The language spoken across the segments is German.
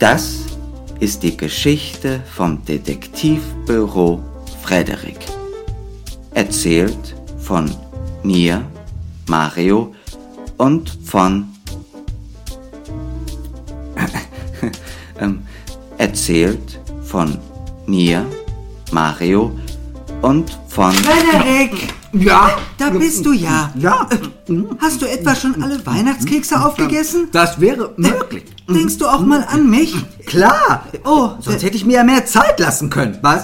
Das ist die Geschichte vom Detektivbüro Frederik. Erzählt von mir, Mario, und von... erzählt von mir, Mario, und von... Frederik! Ja? Da bist du ja. Ja. Hast du etwa schon alle Weihnachtskekse aufgegessen? Das wäre möglich. Denkst du auch mal an mich? Klar. Oh, Sonst hätte ich mir ja mehr Zeit lassen können. Was?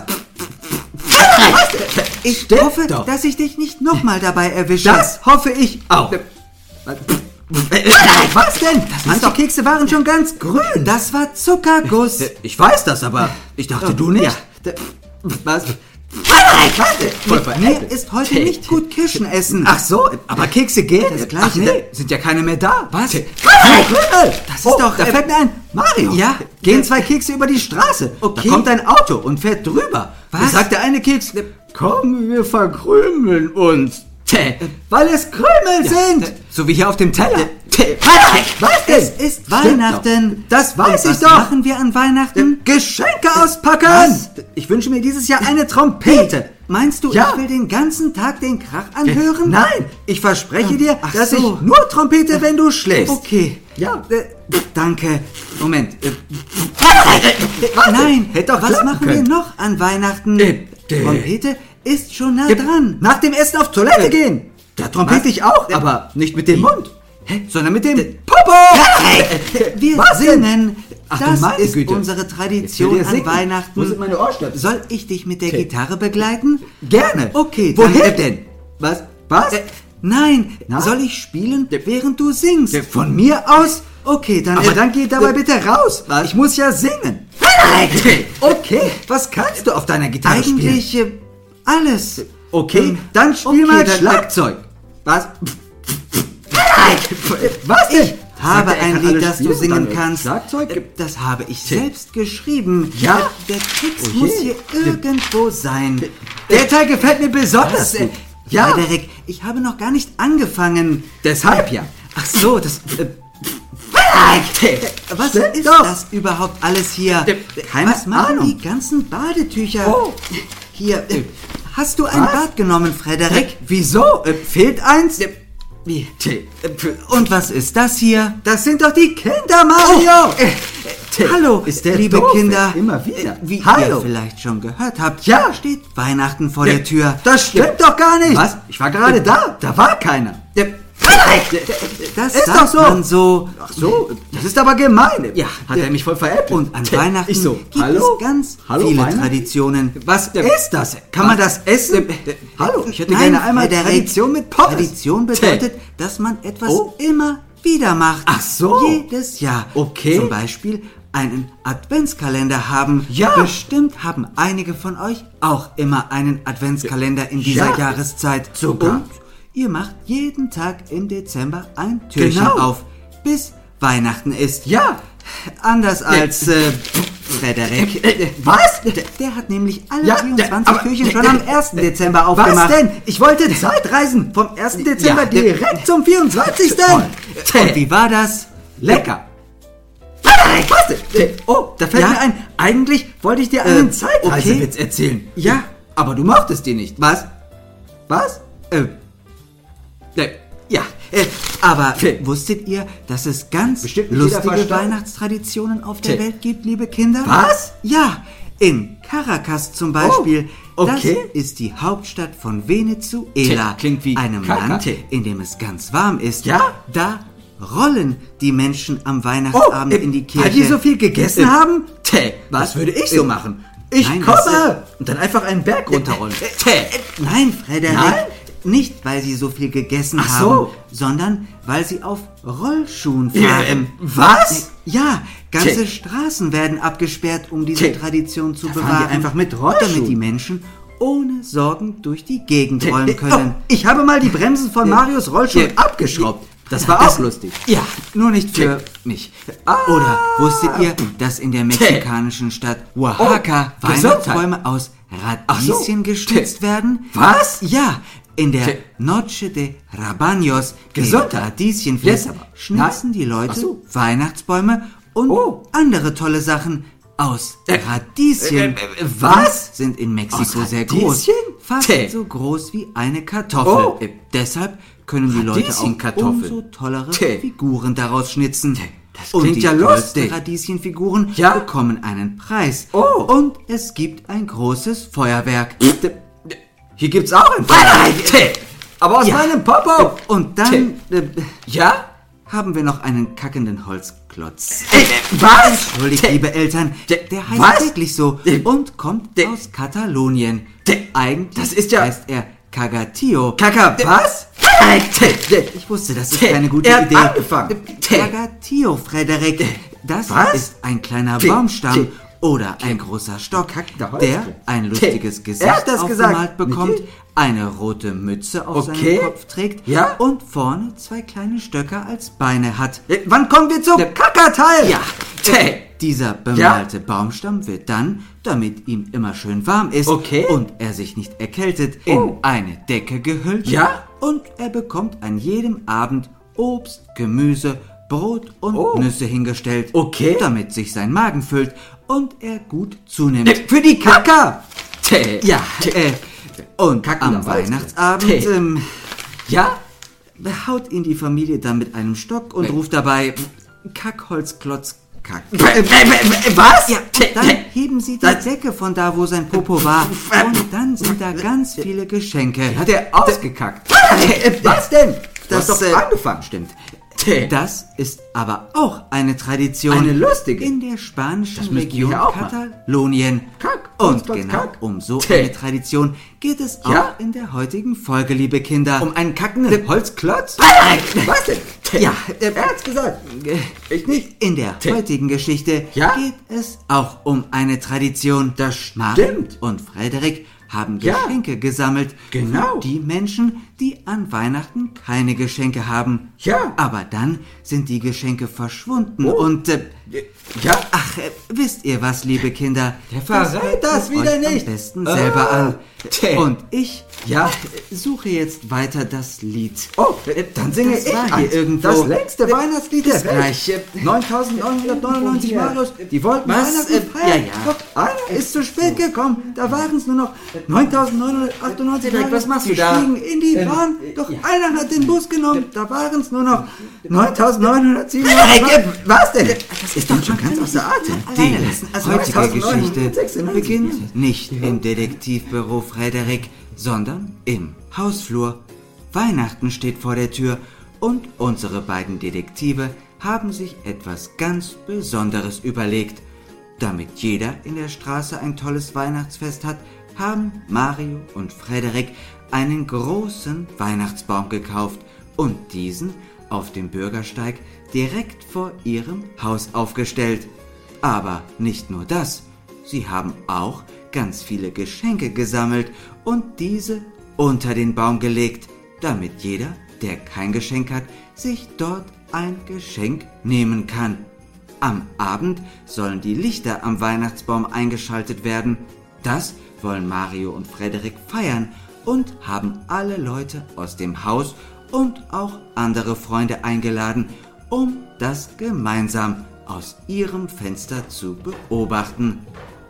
Ich Stimmt hoffe, doch. dass ich dich nicht nochmal dabei erwische. Das hoffe ich auch. Was denn? Manche Kekse waren schon ganz grün. Das war Zuckerguss. Ich weiß das, aber ich dachte, du nicht. Ja. Was? Mir ist heute nicht gut Kirschen essen. Ach so, aber Kekse gehen. Das Gleiche. Ach nee, sind ja keine mehr da. Was? Das ist doch, Da fällt mir ein. Mario, Ja? gehen 2 Kekse über die Straße. Okay. Da kommt ein Auto und fährt drüber. Was? Da sagt der eine Keks, komm, wir verkrümeln uns. Weil es Krümel sind. So wie hier auf dem Teller. Was denn? Es ist Weihnachten. Das weiß Und ich doch. Was machen wir an Weihnachten? Geschenke auspacken. Was? Ich wünsche mir dieses Jahr eine Trompete. Meinst du, Ja. ich will den ganzen Tag den Krach anhören? Nein, ich verspreche dir, Ach dass so. ich nur Trompete, wenn du schläfst. Okay. Ja. Danke. Moment. Nein, Hätte doch was klappen machen können. wir noch an Weihnachten? Trompete Trompete ist schon nah dran. Nach dem Essen auf Toilette gehen. Da trompete Was? ich auch, aber nicht mit dem Mund, sondern mit dem Popo. Wir Was denn? singen. Ach du Das meine ist Güte. unsere Jetzt will Tradition der an singen. Weihnachten. Wo sind meine Ohrstöpsel? Soll ich dich mit der Gitarre begleiten? Gerne. Okay, dann... Woher denn? Was? Nein, Na? soll ich spielen, während du singst? Von mir aus? Okay, dann... Aber dann geh dabei bitte raus. Ich muss ja singen. Okay, was kannst du auf deiner Gitarre spielen? Eigentlich alles. Okay, dann spiel Okay, mal dann- Schlagzeug. Was? Was denn? Ich habe Sagt er, er ein kann Lied, alles das du spielen, singen dann kannst. Schlagzeug? Das habe ich selbst geschrieben. Ja? Der Text Oh je. muss hier irgendwo sein. Der Teil gefällt mir besonders. Ja, Frederik, ich habe noch gar nicht angefangen. deshalb ja. Ach so, das... Was Stimmt ist doch. das überhaupt alles hier? Keine Was machen Ahnung. die ganzen Badetücher? Oh. Hier, hast du ein Was? Bad genommen, Frederik? Wieso? Fehlt eins? Wie? Und was ist das hier? Das sind doch die Kinder, Mario. Hallo, Ist der liebe doof? Kinder. Immer wieder. Wie Hallo. ihr vielleicht schon gehört habt, Ja. steht Weihnachten vor der Tür. Das stimmt doch gar nicht. Was? Ich war gerade da. Da war keiner. Das Ist sagt doch so. man so. Ach so, das ist aber gemein. Ja. Hat er mich voll veräppelt. Und an Weihnachten Ich so, gibt hallo? es ganz Hallo, viele Weihnachten? Traditionen. Was ist das? Kann man das essen? Hallo, ich hätte Nein, gerne einmal Frederik, Tradition mit Pommes. Tradition bedeutet, dass man etwas Oh. immer wieder macht. Ach so. Jedes Jahr. Okay. Zum Beispiel einen Adventskalender haben. Ja. Bestimmt haben einige von euch auch immer einen Adventskalender in dieser Ja. Jahreszeit. Sogar. Und ihr macht jeden Tag im Dezember ein Türchen Genau. auf, bis Weihnachten ist. Ja. Anders als Frederik. Was? Der hat nämlich alle Ja, 24 aber- Türchen schon am 1. Dezember aufgemacht. Was denn? Ich wollte Zeitreisen vom 1. Dezember Ja. direkt zum 24. Und wie war das? Lecker. Was denn? Oh, da fällt Ja? mir ein. Eigentlich wollte ich dir einen Zeitreisewitz okay. erzählen. Ja. Aber du mochtest die nicht. Was? Was? Ja, aber Okay. wusstet ihr, dass es ganz Bestimmt nicht jeder lustige verstanden. Weihnachtstraditionen auf der Okay. Welt gibt, liebe Kinder? Was? Ja, in Caracas zum Beispiel. Oh, okay. Das ist die Hauptstadt von Venezuela. Klingt wie einem Kaka. Land, in dem es ganz warm ist. Ja? Da rollen die Menschen am Weihnachtsabend in die Kirche. Weil die so viel gegessen haben? was? Das würde ich so machen. Ich Nein, komme! das- Und dann einfach einen Berg runterrollen. Nein, Frederik. Nein? Nicht, weil sie so viel gegessen Ach haben, so. sondern weil sie auf Rollschuhen fahren. Was? Ja, ganze Tja. Straßen werden abgesperrt, um diese Tja. Tradition zu Da fahren bewahren. die einfach mit Rollschuhen. Damit die Menschen ohne Sorgen durch die Gegend rollen können. Oh, ich habe mal die Bremsen von Marios Rollstuhl Ja. abgeschraubt. Das war auch lustig. Ja, nur nicht für mich. Oder wusstet ihr, dass in der Tja. mexikanischen Stadt Oaxaca Oh, Weihnachtsbäume aus Ach so. Radieschen gestützt werden? Was? Ja, in der Tja. Noche de Rabaños, Gesundheit. Radieschenfest, Jetzt aber. schnitzen Nein. die Leute Ach so. Weihnachtsbäume und andere tolle Sachen aus Radieschen. Was? Sind in Mexiko Aus sehr groß. Radieschen? Fast so groß wie eine Kartoffel. Deshalb können die Leute auch Radieschenkartoffel. umso tollere Figuren daraus schnitzen. Das Und klingt die ja tollsten lustig. Radieschenfiguren Ja? bekommen einen Preis. Und es gibt ein großes Feuerwerk. hier gibt's auch ein Feuerwerk. Aber aus meinem Popo. Und dann Ja? haben wir noch einen kackenden Holzklotz. Was? Entschuldigt, liebe Eltern, der heißt was? wirklich so und kommt aus Katalonien. Eigentlich das ist ja- heißt er Cagatillo. Was? Ich wusste, das ist keine gute Er hat Idee. angefangen. Cagatillo, Frederik. Das Was? ist ein kleiner Baumstamm oder ein großer Stock, Kackender der Holzklotz. ein lustiges Er Gesicht hat das aufgemalt gesagt. bekommt, Nicht ich. eine rote Mütze auf Okay. seinem Kopf trägt Ja? und vorne 2 kleine Stöcker als Beine hat. Wann kommen wir zum Kackerteil? Ja, dieser bemalte Baumstamm wird dann, damit ihm immer schön warm ist und er sich nicht erkältet, in eine Decke gehüllt. Ja? Und er bekommt an jedem Abend Obst, Gemüse, Brot und Nüsse hingestellt, damit sich sein Magen füllt und er gut zunimmt. Für die Kacker. Ja, und Kackender am Wald. Weihnachtsabend Ja? haut ihn die Familie dann mit einem Stock und ruft dabei Kackholzklotz, Kack. Was? Ja, und dann heben sie die Decke von da, wo sein Popo war. Und dann sind da ganz viele Geschenke. Hat er ausgekackt? Was denn? Das hast doch angefangen. Stimmt. Das ist aber auch eine Tradition. Eine lustige. In der spanischen müssten wir Region ja auch machen. Katalonien. Kack, Und Holzklotz, genau Kack. um so eine Tradition geht es auch Ja? in der heutigen Folge, liebe Kinder. Um einen kackenden Holzklotz? Was denn? Ja, er hat's gesagt. Ich nicht. In der heutigen Geschichte geht es auch um eine Tradition. Das Mario stimmt. und Frederik haben Ja. Geschenke gesammelt. Genau. Für die Menschen, die an Weihnachten keine Geschenke haben. Ja. Aber dann sind die Geschenke verschwunden und... Ja? Ach, wisst ihr was, liebe Kinder? Der verrät das guckt wieder euch nicht. am besten selber an. Und ich Ja. suche jetzt weiter das Lied. Oh, dann singe Das ich war hier eins. irgendwo. Das längste Weihnachtslied der Das Welt. gleiche. 9.999 Marios, die wollten Was? Weihnachten feiern. Ja. Doch einer ist zu spät gekommen. Da waren es nur noch 9.998 Direkt, was machst du die da? stiegen in die Bahn. Doch einer hat den Bus genommen. Da waren es nur noch 9.997. Was denn? Das ist doch schon ganz außer Atem. Die Also heutige 1996 Geschichte beginnt nicht im Detektivbüro Frederik, sondern im Hausflur. Weihnachten steht vor der Tür und unsere beiden Detektive haben sich etwas ganz Besonderes überlegt. Damit jeder in der Straße ein tolles Weihnachtsfest hat, haben Mario und Frederik einen großen Weihnachtsbaum gekauft und diesen auf dem Bürgersteig direkt vor ihrem Haus aufgestellt. Aber nicht nur das, sie haben auch ganz viele Geschenke gesammelt und diese unter den Baum gelegt, damit jeder, der kein Geschenk hat, sich dort ein Geschenk nehmen kann. Am Abend sollen die Lichter am Weihnachtsbaum eingeschaltet werden. Das wollen Mario und Frederik feiern und haben alle Leute aus dem Haus und auch andere Freunde eingeladen, um das gemeinsam aus ihrem Fenster zu beobachten.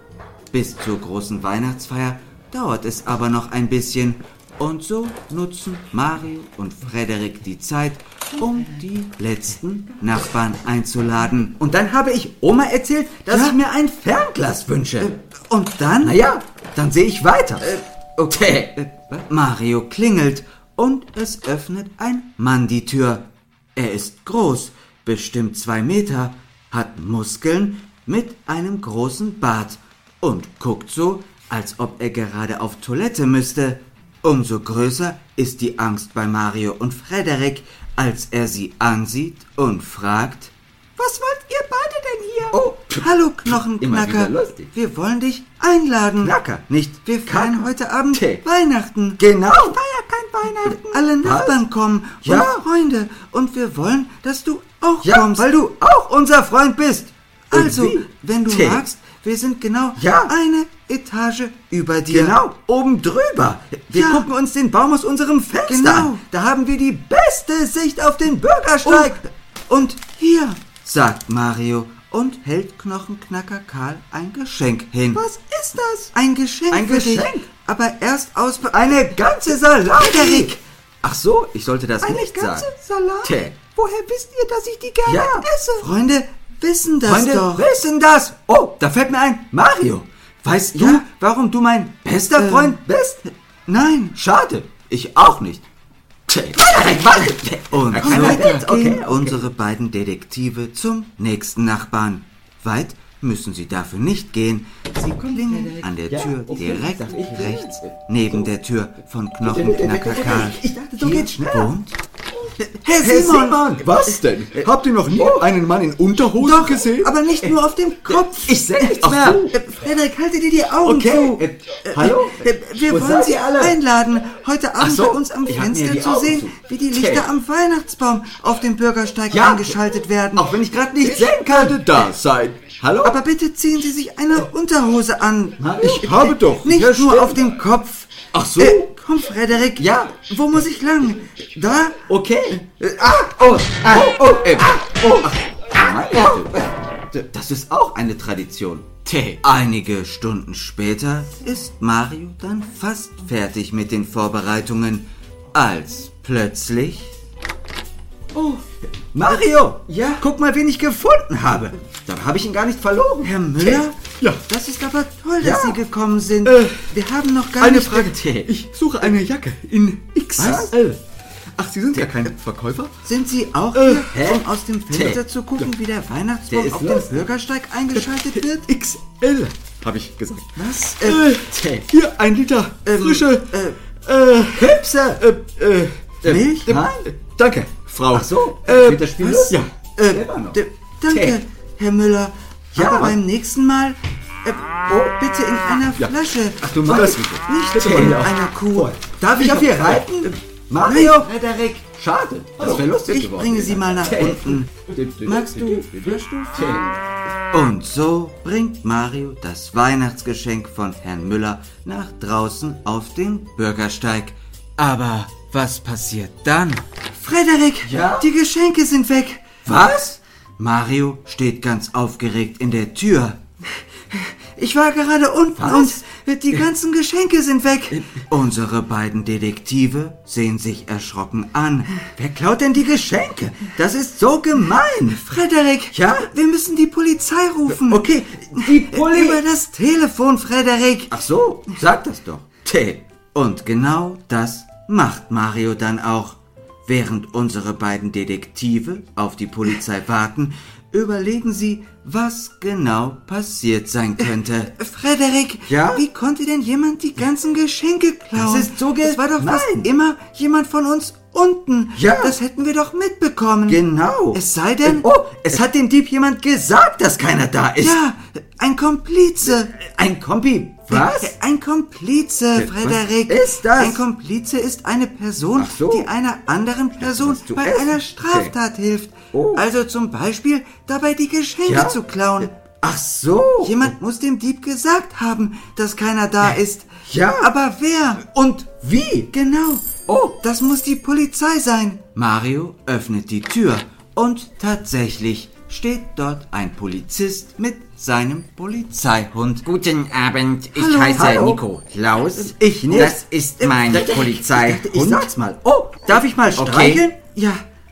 Bis zur großen Weihnachtsfeier dauert es aber noch ein bisschen und so nutzen Mario und Frederik die Zeit, um die letzten Nachbarn einzuladen. Und dann habe ich Oma erzählt, dass ich mir ein Fernglas wünsche. Und dann? Naja, dann sehe ich weiter. Okay. Mario klingelt und es öffnet ein Mann die Tür. Er ist groß, bestimmt 2 Meter, hat Muskeln mit einem großen Bart und guckt so, als ob er gerade auf Toilette müsste. Umso größer ist die Angst bei Mario und Frederik, als er sie ansieht und fragt: Was wollt ihr beide denn hier? Oh, hallo Knochenknacker, immer wieder lustig. wir wollen dich einladen. Knacker, nicht Wir feiern heute Abend Tee. Weihnachten. Genau. Ich feier kein Weihnachten. Alle Nachbarn kommen Ja. und Freunde und wir wollen, dass du auch Ja, kommst. weil du auch unser Freund bist. Also, Und wie? wenn du Tee. magst, wir sind genau Ja. eine Etage über dir. Genau, oben drüber. Wir Ja. gucken uns den Baum aus unserem Fenster Genau. an. Da haben wir die beste Sicht auf den Bürgersteig. Und hier, sagt Mario und hält Knochenknacker Karl ein Geschenk hin. Was ist das? Ein Geschenk Ein für dich, Geschenk? aber erst aus... Eine ganze Salami! Frederik! Ach so, ich sollte das Eine nicht ganze sagen. Salami? Tja. Woher wisst ihr, dass ich die gerne Ja. esse? Freunde wissen das Freunde, doch. wissen das? Oh, da fällt mir ein, Mario. Weißt du, Ja? warum du mein bester Freund bist? Nein. Schade, ich auch nicht. Und Komm, so weiter. gehen Okay. unsere beiden Detektive zum nächsten Nachbarn. Weit müssen sie dafür nicht gehen. Sie klingeln an der Tür direkt rechts neben der Tür von Knochenknacker Karl. Ich dachte, so Hier geht's schnell. wohnt Herr Simon! Was denn? Habt ihr noch nie einen Mann in Unterhosen gesehen? aber nicht nur auf dem Kopf. Ich sehe nichts mehr. Frederik, halte dir die Augen Okay. zu. Hallo? Wir Wo wollen seid Sie ihr alle? einladen, heute Abend so, bei uns am ich hab mir Fenster die zu Augen sehen, zu. wie die Lichter Okay. am Weihnachtsbaum auf dem Bürgersteig Ja. eingeschaltet werden. Auch wenn ich gerade nicht sehen Ich werde da sein. Hallo? Aber bitte ziehen Sie sich eine Unterhose an. Ich habe doch. Nicht Ja, nur stimmt. auf dem Kopf. Ach so. Komm, Frederik. Ja. Wo muss ich lang? Da? Okay. Das ist auch eine Tradition. Einige Stunden später ist Mario dann fast fertig mit den Vorbereitungen, als plötzlich... Mario! Ja? Guck mal, wen ich gefunden habe. Da habe ich ihn gar nicht verloren. Herr Müller? Ja. Das ist aber toll, Ja. dass Sie gekommen sind. Wir haben noch gar Eine nicht... Frage. Ich suche eine Jacke in XL. Ach, Sie sind ja kein Verkäufer? Sind Sie auch hier, hä? um aus dem Fenster zu gucken, wie der Weihnachtsbaum Der ist auf los. dem Bürgersteig eingeschaltet wird? XL, habe ich gesagt. Was? Hier 1 Liter frische Hübse! Milch? Nein. Danke, Frau. Ach so, wird das Spiel los? Ja. Selber noch. Danke, Tee. Herr Müller. Ja. Aber beim nächsten Mal bitte in einer Flasche. Ach, du und meinst nicht Tee. in einer Kuh. Darf ich auf ihr reiten? Mario? Frederik? Schade, das wäre lustig Ich geworden. bringe Sie mal nach unten. Magst du Fleischstufe? Und so bringt Mario das Weihnachtsgeschenk von Herrn Müller nach draußen auf den Bürgersteig. Aber was passiert dann? Frederik, Ja? die Geschenke sind weg. Was? Mario steht ganz aufgeregt in der Tür. Ich war gerade unten Was? und die ganzen Geschenke sind weg. Unsere beiden Detektive sehen sich erschrocken an. Wer klaut denn die Geschenke? Das ist so gemein. Frederik, Ja? wir müssen die Polizei rufen. Okay, die Polizei. Über das Telefon, Frederik. Ach so, sag das doch. Und genau das macht Mario dann auch. Während unsere beiden Detektive auf die Polizei warten, überlegen sie, was genau passiert sein könnte. Frederik, Ja? wie konnte denn jemand die ganzen Geschenke klauen? Das ist so Es war doch fast gemein. immer jemand von uns unten. Ja. Das hätten wir doch mitbekommen. Genau. Es sei denn... Oh, es hat dem Dieb jemand gesagt, dass keiner da ist. Ja, ein Komplize. Ein Kompi. Was? Ein Komplize, Frederik. Was ist das? Ein Komplize ist eine Person, Ach so. die einer anderen Person was zu bei essen. einer Straftat hilft. Oh. Also zum Beispiel dabei die Geschenke Ja? zu klauen. Ach so. Jemand muss dem Dieb gesagt haben, dass keiner da ist. Ja. Aber wer? Und wie? Genau. Oh. Das muss die Polizei sein. Mario öffnet die Tür und tatsächlich steht dort ein Polizist mit seinem Polizeihund. Guten Abend, ich Hallo. heiße Hallo. Nico Klaus. Ich nicht. Das ist mein Polizeihund. Ich sag's mal. Oh, darf ich mal streicheln? Ja.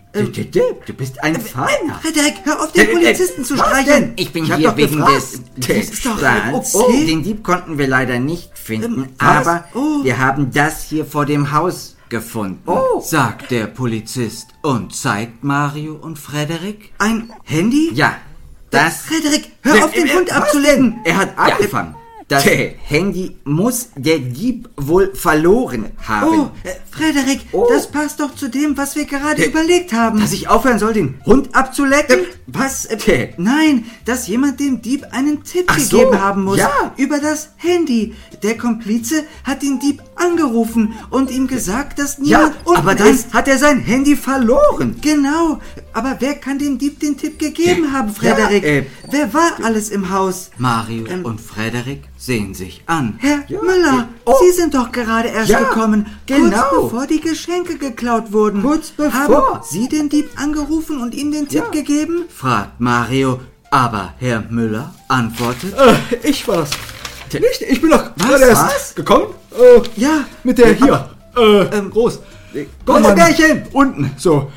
Du bist ein Feiner. Frederik, hör auf, den Polizisten zu was streicheln. denn? Ich bin Ich hab hier doch wegen gefragt. des Das ist doch Diebstahls. okay. Den Dieb konnten wir leider nicht finden, was? aber Oh. wir haben das hier vor dem Haus gefunden. Oh. sagt der Polizist und zeigt Mario und Frederik ein Handy? Ja, das Frederik, hör auf, den Hund Was abzulegen. denn? Er hat angefangen. Das Handy muss der Dieb wohl verloren haben. Oh, Frederik, Oh. das passt doch zu dem, was wir gerade überlegt haben. Dass ich aufhören soll, den Hund abzulecken? Was? Nein, dass jemand dem Dieb einen Tipp Ach so, gegeben haben muss. ja. Über das Handy. Der Komplize hat den Dieb angerufen und ihm gesagt, dass Ja, niemand unten aber dann ist. hat er sein Handy verloren. Genau. Aber wer kann dem Dieb den Tipp gegeben haben, Frederik? Ja, Wer war alles im Haus? Mario und Frederik sehen sich an. Herr Müller, oh. Sie sind doch gerade erst Ja, gekommen, genau. kurz bevor die Geschenke geklaut wurden. Kurz bevor. Haben Sie den Dieb angerufen und ihm den Tipp Ja. gegeben? fragt Mario, Aber Herr Müller antwortet: Ich war das nicht. Ich bin doch gerade erst gekommen. Ja, Mit der hier. Groß. Goldbärchen! Unten, so.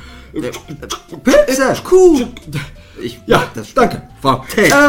Pilze! Kuh! Ja, danke, Frau.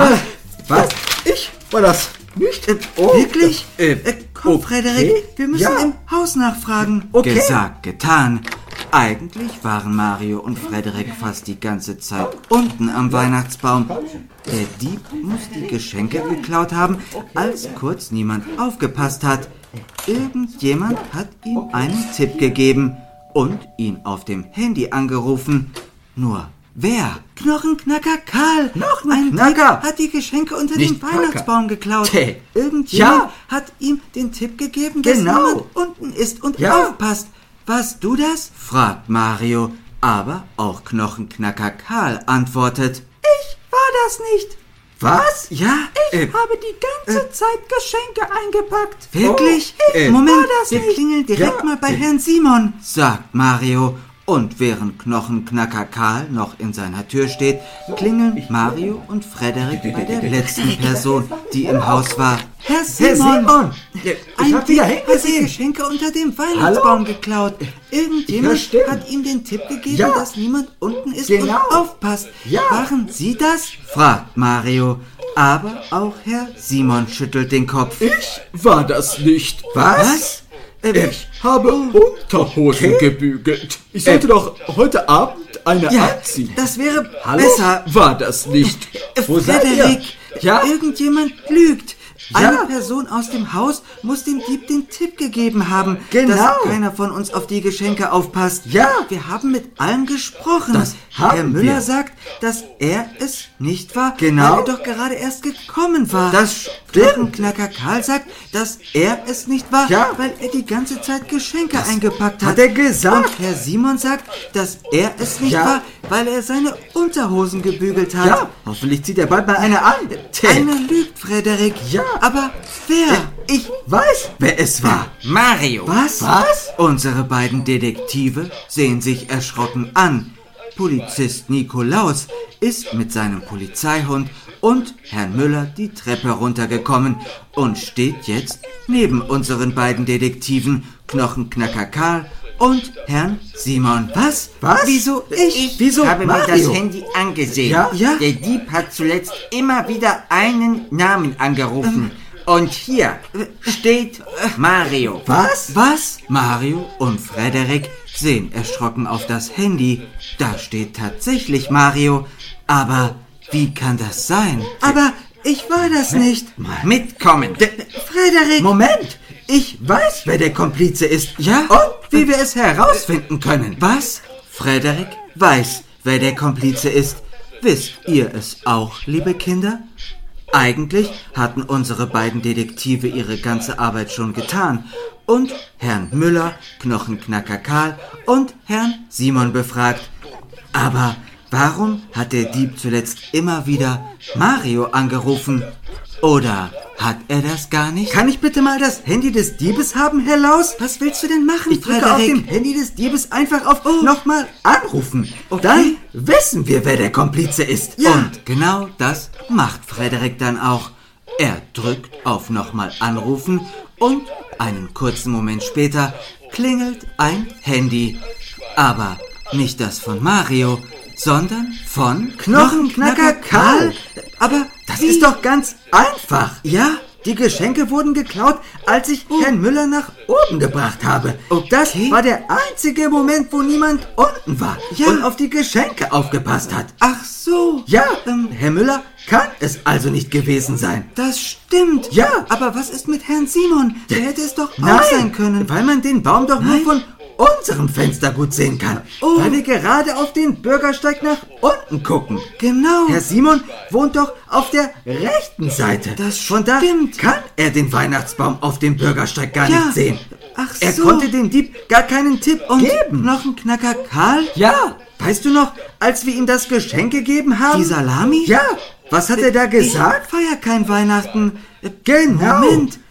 Was? Ich war das nicht. Wirklich? Komm, Frederik, wir müssen im Haus nachfragen. Okay. Gesagt, getan. Eigentlich waren Mario und Frederik fast die ganze Zeit unten am Weihnachtsbaum. Der Dieb muss die Geschenke geklaut haben, als kurz niemand aufgepasst hat. Irgendjemand hat ihm einen Tipp gegeben und ihn auf dem Handy angerufen. Nur wer? Knochenknacker Karl. Ein Dieb hat die Geschenke unter dem Weihnachtsbaum geklaut. Irgendjemand hat ihm den Tipp gegeben, dass niemand unten ist und aufpasst. Warst du das? Fragt Mario. Aber auch Knochenknacker Karl antwortet: Ich war das nicht. Was? Ja? Ich habe die ganze Zeit Geschenke eingepackt. Wirklich? Moment, wir klingeln direkt mal bei Herrn Simon, sagt Mario. Und während Knochenknacker Karl noch in seiner Tür steht, klingeln Mario und Frederik bei der letzten Person, die im Haus war. Herr Simon! Ein Dieb hat die Geschenke unter dem Weihnachtsbaum geklaut. Irgendjemand hat ihm den Tipp gegeben, dass niemand unten ist und aufpasst. Waren Sie das? Fragt Mario. Aber auch Herr Simon schüttelt den Kopf. Ich war das nicht. Was? Ich habe Unterhosen gebügelt. Ich sollte doch heute Abend eine anziehen. Das wäre besser. War das nicht? Frederik, irgendjemand lügt. Eine Person aus dem Haus muss dem Dieb den Tipp gegeben haben, dass keiner von uns auf die Geschenke aufpasst. Ja, wir haben mit allen gesprochen. Herr Müller sagt, dass er es nicht war, weil er doch gerade erst gekommen war. Das Knochenknacker Karl sagt, dass er es nicht war, weil er die ganze Zeit Geschenke eingepackt hat. Hat er gesagt? Und Herr Simon sagt, dass er es nicht war, weil er seine Unterhosen gebügelt hat. Ja, hoffentlich zieht er bald mal eine an. Einer lügt, Frederik. Ja. Aber wer? Ich weiß, wer es war. Mario. Was? Unsere beiden Detektive sehen sich erschrocken an. Polizist Nikolaus ist mit seinem Polizeihund und Herrn Müller die Treppe runtergekommen und steht jetzt neben unseren beiden Detektiven Knochenknacker Karl und Herrn Simon. Was? Wieso ich? Wieso habe mir das Handy angesehen. Ja? Der Dieb hat zuletzt immer wieder einen Namen angerufen. Und hier steht Mario. Was? Mario und Frederik sehen erschrocken auf das Handy. Da steht tatsächlich Mario. Aber wie kann das sein? Aber ich war das nicht. Mitkommen. Frederik! Moment! Ich weiß, wer der Komplize ist. Ja? Und wie wir es herausfinden können. Was? Frederik weiß, wer der Komplize ist. Wisst ihr es auch, liebe Kinder? Eigentlich hatten unsere beiden Detektive ihre ganze Arbeit schon getan und Herrn Müller, Knochenknacker Karl und Herrn Simon befragt. Aber warum hat der Dieb zuletzt immer wieder Mario angerufen? Oder hat er das gar nicht? Kann ich bitte mal das Handy des Diebes haben, Herr Laus? Was willst du denn machen, Ich drücke auf dem Handy des Diebes einfach auf nochmal anrufen. Okay. Dann wissen wir, wer der Komplize ist. Ja. Und genau das macht Frederik dann auch. Er drückt auf nochmal anrufen und einen kurzen Moment später klingelt ein Handy. Aber nicht das von Mario, sondern von Knochenknacker Karl. Aber das ist doch ganz einfach. Ja, die Geschenke wurden geklaut, als ich Herrn Müller nach oben gebracht habe. Das war der einzige Moment, wo niemand unten war und auf die Geschenke aufgepasst hat. Ach so. Ja, Herr Müller kann es also nicht gewesen sein. Das stimmt. Ja. Aber was ist mit Herrn Simon? Der hätte es doch auch sein können. Weil man den Baum doch nur von unserem Fenster gut sehen kann, weil wir gerade auf den Bürgersteig nach unten gucken. Genau. Herr Simon wohnt doch auf der rechten Seite. Das stimmt. Von da kann er den Weihnachtsbaum auf dem Bürgersteig gar nicht sehen. Ach so. Er konnte dem Dieb gar keinen Tipp geben. Knochenknacker Karl? Ja. Weißt du noch, als wir ihm das Geschenk gegeben haben? Die Salami? Ja. Was hat er da gesagt? Ich feier kein Weihnachten. Genau. Moment.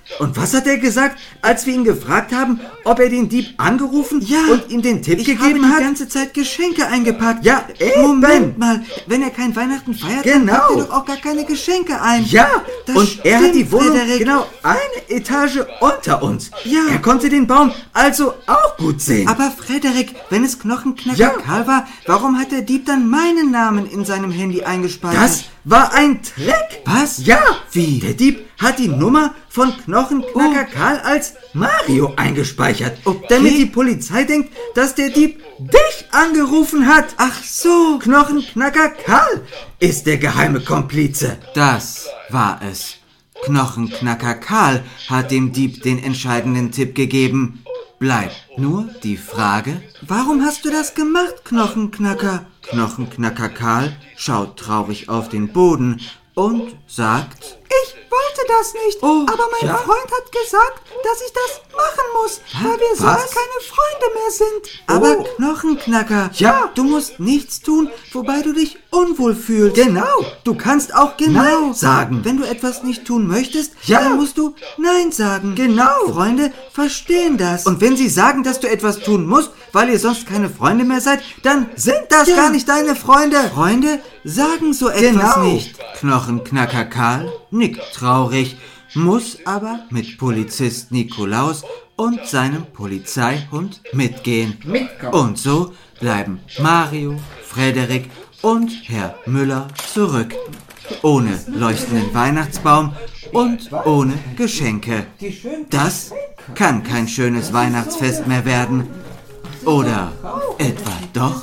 Und was hat er gesagt, als wir ihn gefragt haben, ob er den Dieb angerufen und ihm den Tipp gegeben hat? Ich habe die ganze Zeit Geschenke eingepackt. Ja, eben. Moment mal, wenn er kein Weihnachten feiert, dann packt er doch auch gar keine Geschenke ein. Ja, das und stimmt, er hat die Wohnung genau eine Etage unter uns. Ja. Er konnte den Baum also auch gut sehen. Aber Frederik, wenn es Knochenknacker Karl war, warum hat der Dieb dann meinen Namen in seinem Handy eingespeichert? Das war ein Trick. Was? Ja. Wie? Der Dieb hat die Nummer von Knochenknacker Karl als Mario eingespeichert, damit die Polizei denkt, dass der Dieb dich angerufen hat. Ach so. Knochenknacker Karl ist der geheime Komplize. Das war es. Knochenknacker Karl hat dem Dieb den entscheidenden Tipp gegeben. Bleibt nur die Frage, warum hast du das gemacht, Knochenknacker? Knochenknacker Karl schaut traurig auf den Boden und sagt: Ich wollte das nicht, aber mein Freund hat gesagt, dass ich das machen muss, weil wir sonst keine Freunde mehr sind. Aber Knochenknacker, du musst nichts tun, wobei du dich unwohl fühlst. Genau, du kannst auch Nein sagen. Wenn du etwas nicht tun möchtest, dann musst du Nein sagen. Genau. Freunde verstehen das. Und wenn sie sagen, dass du etwas tun musst, weil ihr sonst keine Freunde mehr seid, dann sind das gar nicht deine Freunde. Freunde sagen so etwas nicht. Knochenknacker Karl nickt traurig, muss aber mit Polizist Nikolaus und seinem Polizeihund mitgehen. Und so bleiben Mario, Frederik und Herr Müller zurück. Ohne leuchtenden Weihnachtsbaum und ohne Geschenke. Das kann kein schönes Weihnachtsfest mehr werden. Oder etwa doch?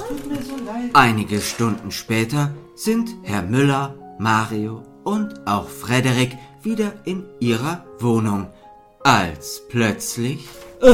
Einige Stunden später sind Herr Müller, Mario und auch Frederik wieder in ihrer Wohnung, als plötzlich...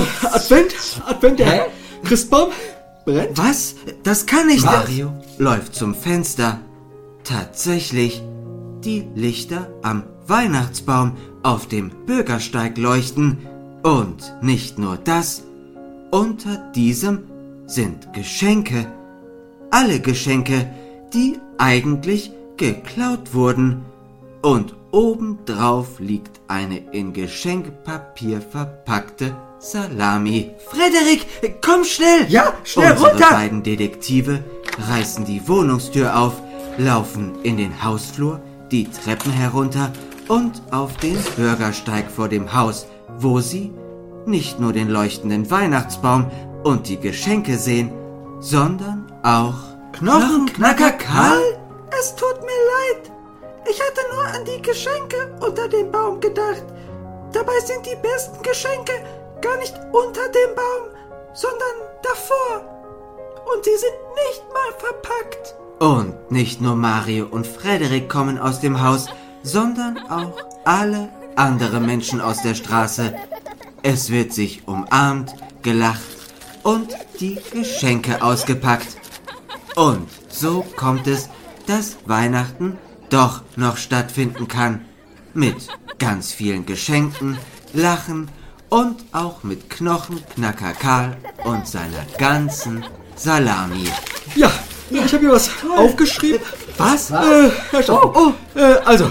Advent, der Christbaum brennt. Was? Das kann nicht... Mario läuft zum Fenster. Tatsächlich, die Lichter am Weihnachtsbaum auf dem Bürgersteig leuchten. Und nicht nur das, unter diesem sind Geschenke. Alle Geschenke, die eigentlich geklaut wurden. Und obendrauf liegt eine in Geschenkpapier verpackte Salami. Frederik, komm schnell! Ja, schnell runter! Unsere beiden Detektive reißen die Wohnungstür auf, laufen in den Hausflur, die Treppen herunter und auf den Bürgersteig vor dem Haus, wo sie nicht nur den leuchtenden Weihnachtsbaum und die Geschenke sehen, sondern auch... Knochenknacker Karl? Es tut mir leid. Ich hatte nur an die Geschenke unter dem Baum gedacht. Dabei sind die besten Geschenke gar nicht unter dem Baum, sondern davor. Und sie sind nicht mal verpackt. Und nicht nur Mario und Frederik kommen aus dem Haus, sondern auch alle anderen Menschen aus der Straße. Es wird sich umarmt, gelacht und die Geschenke ausgepackt. Und so kommt es, dass Weihnachten doch noch stattfinden kann. Mit ganz vielen Geschenken, Lachen und auch mit Knochenknacker Karl und seiner ganzen Salami. Ja, ich habe hier was aufgeschrieben. Was? Also.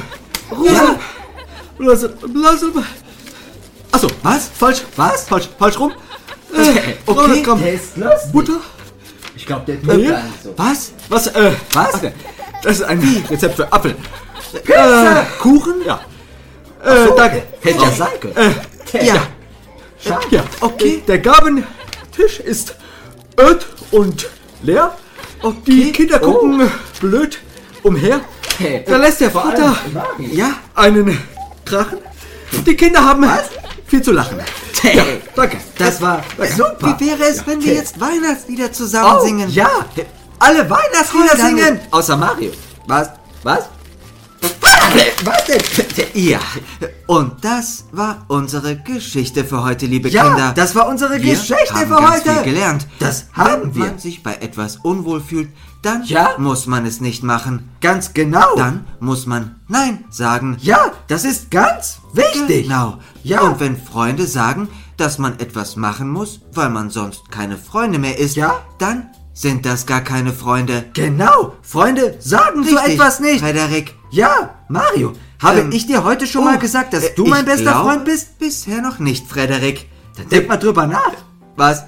Achso, was? Falsch. Was? Falsch rum. Okay. 300 Gramm Butter. Ich glaube, der tut gar nicht so. Was? Was? Das ist ein Rezept für Apfel. Pizza! Kuchen? Ja. Danke. Hätte ja sein können. Ja. Okay. Der Gabentisch ist öd und leer. Die Kinder gucken blöd umher. Da lässt der Vater einen krachen. Die Kinder haben viel zu lachen. Ja, danke. Das war super. Wie wäre es, wenn wir jetzt Weihnachtslieder zusammen singen? Ja, alle Weihnachtslieder singen. Außer Mario. Was? Was denn? Ja. Und das war unsere Geschichte für heute, liebe Kinder. Das war unsere Geschichte für heute. Wir haben viel gelernt. Das haben wir. Wenn man sich bei etwas unwohl fühlt, dann muss man es nicht machen. Ganz genau. Dann muss man Nein sagen. Ja, das ist ganz wichtig. Genau. Ja. Und wenn Freunde sagen, dass man etwas machen muss, weil man sonst keine Freunde mehr ist, dann sind das gar keine Freunde. Genau. Freunde sagen so etwas nicht. Frederik. Ja, Mario. Habe ich dir heute schon mal gesagt, dass du mein bester Freund bist? Bisher noch nicht, Frederik. Dann denk mal drüber nach. Was?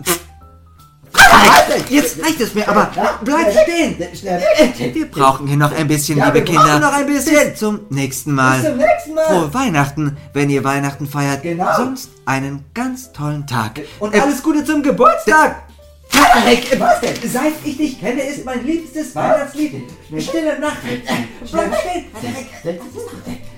Jetzt reicht es mir, aber bleib stehen. Wir brauchen hier noch ein bisschen, liebe Kinder. Noch ein bisschen. Bis zum nächsten Mal. Bis zum nächsten Mal. Frohe Weihnachten, wenn ihr Weihnachten feiert. Genau. Sonst einen ganz tollen Tag. Und alles Gute zum Geburtstag. Frederik, was denn? Seit ich dich kenne, ist mein liebstes Weihnachtslied Stille Nacht. Bleib stehen, Frederik.